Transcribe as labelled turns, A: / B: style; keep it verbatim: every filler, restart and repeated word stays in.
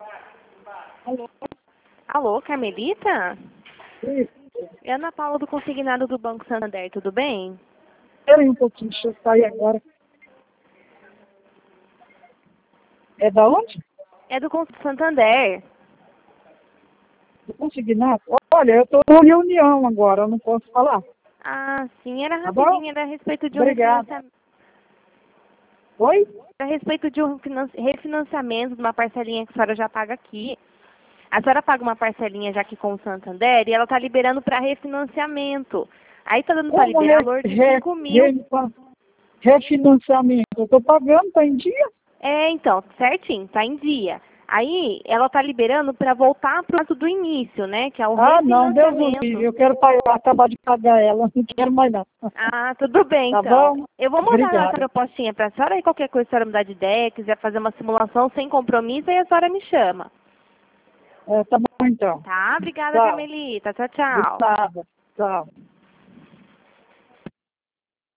A: Alô?
B: Alô, Carmelita?
A: Isso.
B: É Ana Paula do Consignado do Banco Santander, tudo bem?
A: Espera aí um pouquinho, deixa eu sair agora. É da onde?
B: É do Consignado Santander.
A: Do Consignado? Olha, eu estou na reunião agora, eu não posso falar.
B: Ah, sim, era
A: Tá bom?
B: rapidinho, era a respeito de um
A: Obrigada.
B: refinanciamento.
A: Oi?
B: A respeito de um finan- refinanciamento de uma parcelinha que a senhora já paga aqui. A senhora paga uma parcelinha já aqui com o Santander e ela está liberando para refinanciamento. Aí está dando para
A: Como
B: liberar
A: re,
B: valor de
A: re,
B: cinco mil.
A: re, refinanciamento? Eu estou pagando, tá em dia?
B: É, então, certinho, tá em dia. Aí ela tá liberando para voltar pro lado do início, né? Que é o
A: Ah, não, Deus o livre,
B: refinanciamento.
A: eu quero pagar, acabar de pagar ela, não quero mais não.
B: Ah, tudo bem,
A: Tá
B: então.
A: bom?
B: Eu vou mandar essa
A: Obrigada.
B: propostinha pra senhora e qualquer coisa a senhora mudar de ideia, quiser fazer uma simulação sem compromisso, aí a senhora me chama.
A: É, tá bom então.
B: Tá? Obrigada,
A: Tchau.
B: Carmelita. Tchau,
A: De
B: tchau.
A: nada. Tchau.